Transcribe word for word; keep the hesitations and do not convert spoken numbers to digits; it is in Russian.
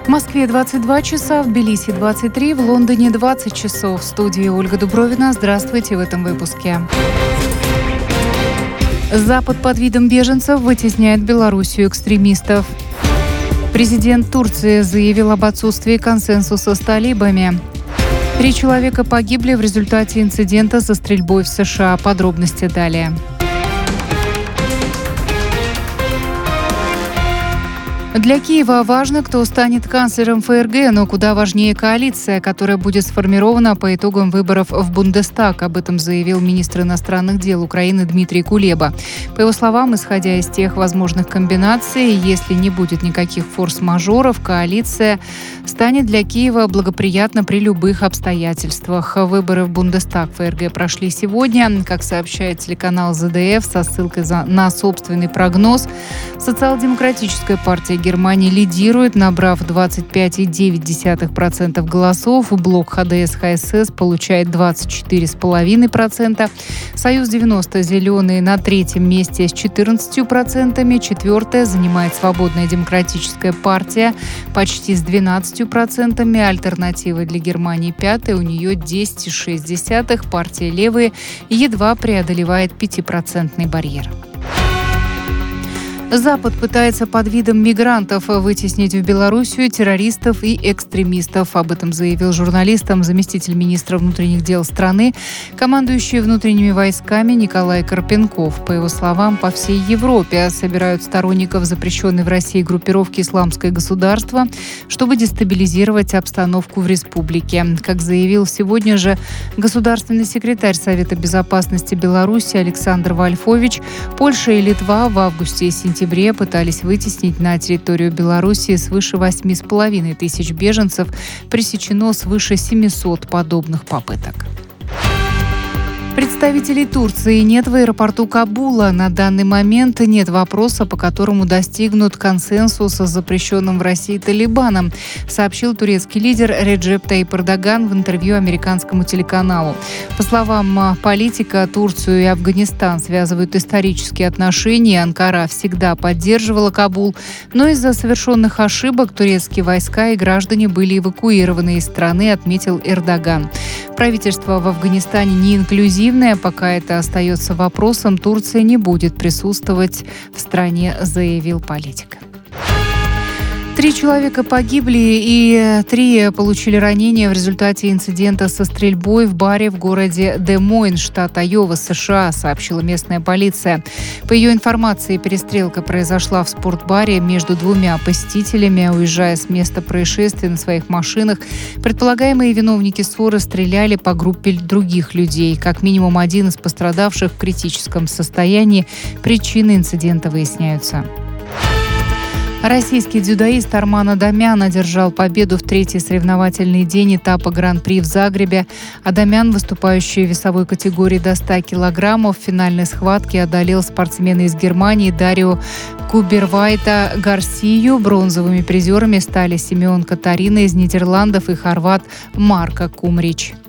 В Москве двадцать два часа, в Тбилиси двадцать три, в Лондоне двадцать часов. В студии Ольга Дубровина. Здравствуйте в этом выпуске. Запад под видом беженцев вытесняет Белоруссию экстремистов. Президент Турции заявил об отсутствии консенсуса с талибами. Три человека погибли в результате инцидента со стрельбой в США. Подробности далее. Для Киева важно, кто станет канцлером ФРГ, но куда важнее коалиция, которая будет сформирована по итогам выборов в Бундестаг. Об этом заявил министр иностранных дел Украины Дмитрий Кулеба. По его словам, исходя из тех возможных комбинаций, если не будет никаких форс-мажоров, коалиция станет для Киева благоприятна при любых обстоятельствах. Выборы в Бундестаг ФРГ прошли сегодня. Как сообщает телеканал ЗДФ со ссылкой на собственный прогноз, социал-демократическая партия Германия лидирует, набрав двадцать пять целых девять десятых процента голосов. Блок ХДС-ХСС получает двадцать четыре целых пять десятых процента. Союз девяносто зеленые на третьем месте с четырнадцатью процентами. Четвертое занимает Свободная демократическая партия почти с двенадцатью процентами. Альтернатива для Германии пятая, у нее десять целых шесть десятых. Партия Левые едва преодолевает пятипроцентный барьер. Запад пытается под видом мигрантов вытеснить в Белоруссию террористов и экстремистов. Об этом заявил журналистам заместитель министра внутренних дел страны, командующий внутренними войсками Николай Карпенков. По его словам, по всей Европе собирают сторонников запрещенной в России группировки «Исламское государство», чтобы дестабилизировать обстановку в республике. Как заявил сегодня же государственный секретарь Совета безопасности Беларуси Александр Вольфович, Польша и Литва в августе и сентябре В сентябре пытались вытеснить на территорию Белоруссии свыше восьми с половиной тысяч беженцев. Пресечено свыше семисот подобных попыток. Представителей Турции нет в аэропорту Кабула. На данный момент нет вопроса, по которому достигнут консенсуса с запрещенным в России Талибаном, сообщил турецкий лидер Реджеп Таyyip Эрдоган в интервью американскому телеканалу. По словам политика, Турцию и Афганистан связывают исторические отношения. Анкара всегда поддерживала Кабул, но из-за совершенных ошибок турецкие войска и граждане были эвакуированы из страны, отметил Эрдоган. Правительство в Афганистане не инклюзивное. Пока это остается вопросом, Турция не будет присутствовать в стране, заявил политик. Три человека погибли и три получили ранения в результате инцидента со стрельбой в баре в городе Де-Мойн, штат Айова, США, сообщила местная полиция. По ее информации, перестрелка произошла в спортбаре между двумя посетителями. Уезжая с места происшествия на своих машинах, предполагаемые виновники ссоры стреляли по группе других людей. Как минимум один из пострадавших в критическом состоянии. Причины инцидента выясняются. Российский дзюдоист Арман Адамян одержал победу в третий соревновательный день этапа Гран-при в Загребе. Адамян, выступающий в весовой категории до ста килограммов, в финальной схватке одолел спортсмена из Германии Дарио Кубервайта Гарсию. Бронзовыми призерами стали Симеон Катарина из Нидерландов и хорват Марко Кумрич.